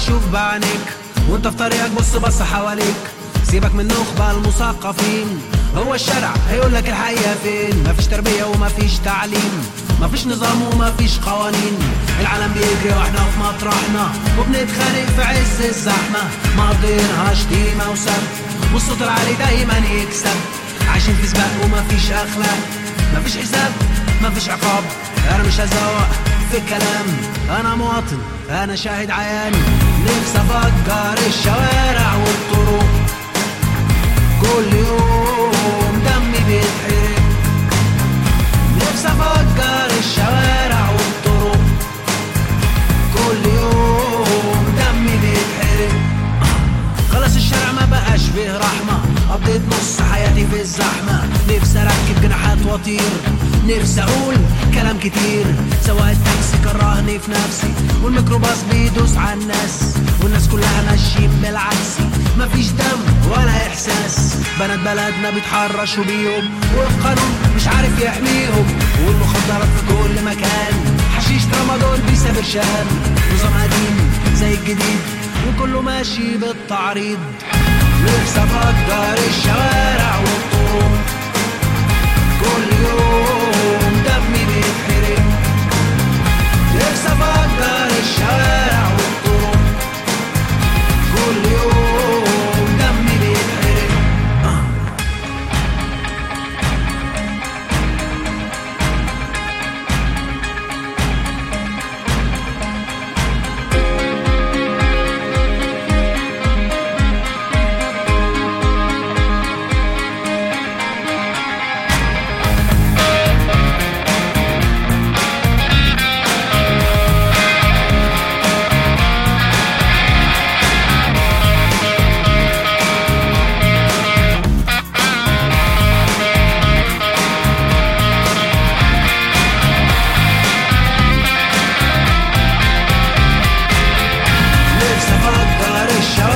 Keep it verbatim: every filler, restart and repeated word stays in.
شوف بعينيك وانت في طريقك، بص بص حواليك، سيبك من نخبة المثقفين. هو الشارع هيقولك الحقيقة فين؟ مفيش تربية ومفيش تعليم، مفيش نظام ومفيش قوانين. العالم بيجري واحنا في مطرحنا وبنتخانق في عز الزحمة، مقضينها شتيمة وسب والصوت العالي دايما يكسب. عايشين في سباق ومفيش اخلاق، مفيش حساب مفيش عقاب. انا مش هزوق في الكلام، انا مواطن انا شاهد عيان. نفسي افجر الشوارع والطرق، كل يوم دمي بيتحرق. نفسي افجر الشوارع والطرق، كل يوم دمي بيتحرق. خلاص الشارع ما بقاش فيه رحمة، قضيت نص حياتي في الزحمة. نفسي اركب جناحات واطير، نفسي اقول كلام كتير. سواق التاكسي كرهني في نفسي، والميكروباص بيدوس على الناس، والناس كلها ماشيين بالعكسي. مفيش دم ولا احساس، بنات بلدنا بيتحرشوا بيهم والقانون مش عارف يحميهم. والمخدرات في كل مكان، حشيش ترامادول بيسافر شام. نظام قديم زي الجديد وكله ماشي بالتعريض. نفسي افجر الشوارع والطرق، كل يوم دمي بيتحرق. نفسي افجر الشوارع والطرق، كل يوم دمي بيتحرق. آه. الشوارع